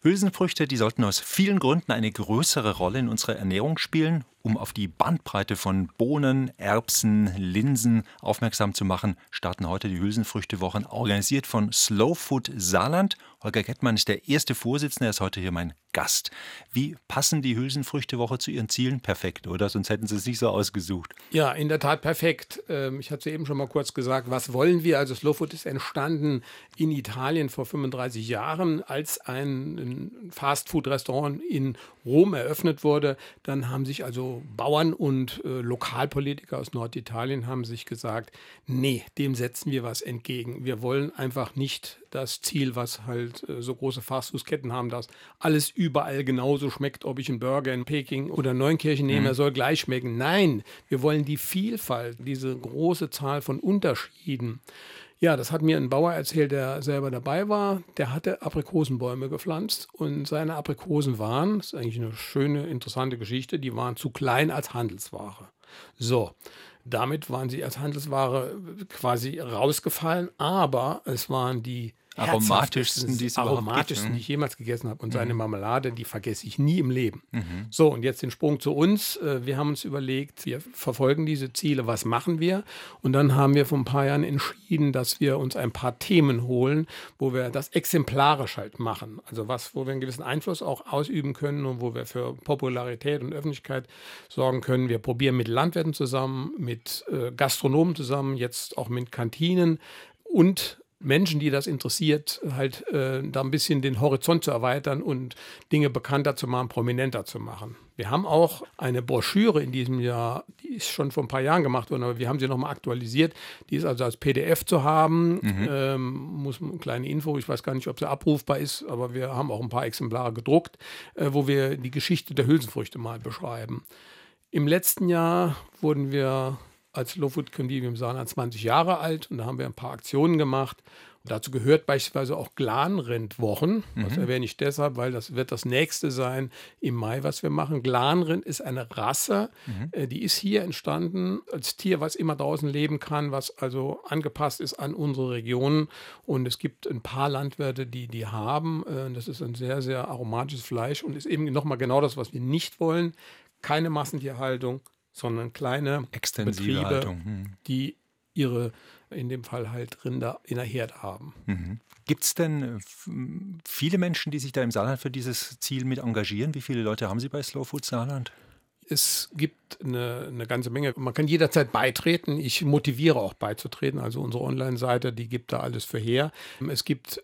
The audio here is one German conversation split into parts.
Hülsenfrüchte, die sollten aus vielen Gründen eine größere Rolle in unserer Ernährung spielen. Um auf die Bandbreite von Bohnen, Erbsen, Linsen aufmerksam zu machen, starten heute die Hülsenfrüchte-Wochen, organisiert von Slow Food Saarland. Holger Gettmann ist der erste Vorsitzende, er ist heute hier mein Gast. Wie passen die Hülsenfrüchte-Woche zu Ihren Zielen? Perfekt, oder? Sonst hätten Sie es nicht so ausgesucht. Ja, in der Tat perfekt. Ich hatte es eben schon mal kurz gesagt, was wollen wir? Also Slow Food ist entstanden in Italien vor 35 Jahren, als ein Fastfood-Restaurant in Rom eröffnet wurde. Dann haben sich also Bauern und Lokalpolitiker aus Norditalien haben sich gesagt, nee, dem setzen wir was entgegen. Wir wollen einfach nicht das Ziel, was halt so große Fastfood-Ketten haben, dass alles überall genauso schmeckt, ob ich einen Burger in Peking oder Neunkirchen nehme, er soll gleich schmecken. Nein, wir wollen die Vielfalt, diese große Zahl von Unterschieden. Ja, das hat mir ein Bauer erzählt, der selber dabei war. Der hatte Aprikosenbäume gepflanzt und seine Aprikosen waren, das ist eigentlich eine schöne, interessante Geschichte, die waren zu klein als Handelsware. So, damit waren sie als Handelsware quasi rausgefallen, aber es waren die Aromatischsten, die es überhaupt gibt, die ich jemals gegessen habe. Und seine Marmelade, die vergesse ich nie im Leben. So, und jetzt den Sprung zu uns. Wir haben uns überlegt, wir verfolgen diese Ziele, was machen wir? Und dann haben wir vor ein paar Jahren entschieden, dass wir uns ein paar Themen holen, wo wir das exemplarisch halt machen. Also wo wir einen gewissen Einfluss auch ausüben können und wo wir für Popularität und Öffentlichkeit sorgen können. Wir probieren mit Landwirten zusammen, mit Gastronomen zusammen, jetzt auch mit Kantinen und Menschen, die das interessiert, halt da ein bisschen den Horizont zu erweitern und Dinge bekannter zu machen, prominenter zu machen. Wir haben auch eine Broschüre in diesem Jahr, die ist schon vor ein paar Jahren gemacht worden, aber wir haben sie nochmal aktualisiert. Die ist also als PDF zu haben. Muss eine kleine Info, ich weiß gar nicht, ob sie abrufbar ist, aber wir haben auch ein paar Exemplare gedruckt, wo wir die Geschichte der Hülsenfrüchte mal beschreiben. Im letzten Jahr wurden wir als Slow Food Convivium Saarland 20 Jahre alt und da haben wir ein paar Aktionen gemacht. Und dazu gehört beispielsweise auch Glanrindwochen. Das erwähne ich deshalb, weil das wird das nächste sein im Mai, was wir machen. Glanrind ist eine Rasse, die ist hier entstanden als Tier, was immer draußen leben kann, was also angepasst ist an unsere Regionen. Und es gibt ein paar Landwirte, die haben. Das ist ein sehr, sehr aromatisches Fleisch und ist eben nochmal genau das, was wir nicht wollen. Keine Massentierhaltung, sondern kleine extensive Betriebe, Haltung. Die ihre, in dem Fall halt Rinder in der Herde haben. Gibt es denn viele Menschen, die sich da im Saarland für dieses Ziel mit engagieren? Wie viele Leute haben Sie bei Slow Food Saarland? Es gibt eine ganze Menge. Man kann jederzeit beitreten. Ich motiviere auch beizutreten. Also unsere Online-Seite, die gibt da alles für her. Es gibt,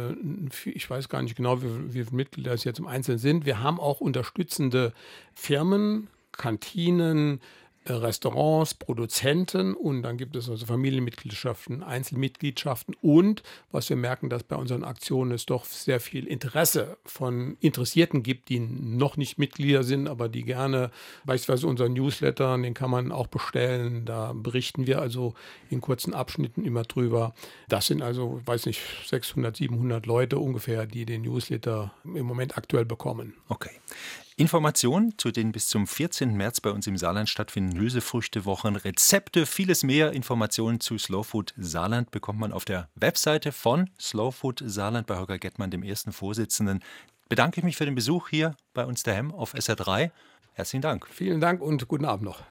ich weiß gar nicht genau, wie viele Mitglieder es jetzt im Einzelnen sind. Wir haben auch unterstützende Firmen, Kantinen, Restaurants, Produzenten und dann gibt es also Familienmitgliedschaften, Einzelmitgliedschaften und was wir merken, dass bei unseren Aktionen es doch sehr viel Interesse von Interessierten gibt, die noch nicht Mitglieder sind, aber die gerne, beispielsweise unseren Newsletter, den kann man auch bestellen, da berichten wir also in kurzen Abschnitten immer drüber. Das sind also, weiß nicht, 600, 700 Leute ungefähr, die den Newsletter im Moment aktuell bekommen. Okay. Informationen zu den bis zum 14. März bei uns im Saarland stattfindenden Hülsenfrüchte-Wochen, Rezepte, vieles mehr. Informationen zu Slow Food Saarland bekommt man auf der Webseite von Slow Food Saarland bei Holger Gettmann, dem ersten Vorsitzenden. Bedanke ich mich für den Besuch hier bei uns daheim auf SR3. Herzlichen Dank. Vielen Dank und guten Abend noch.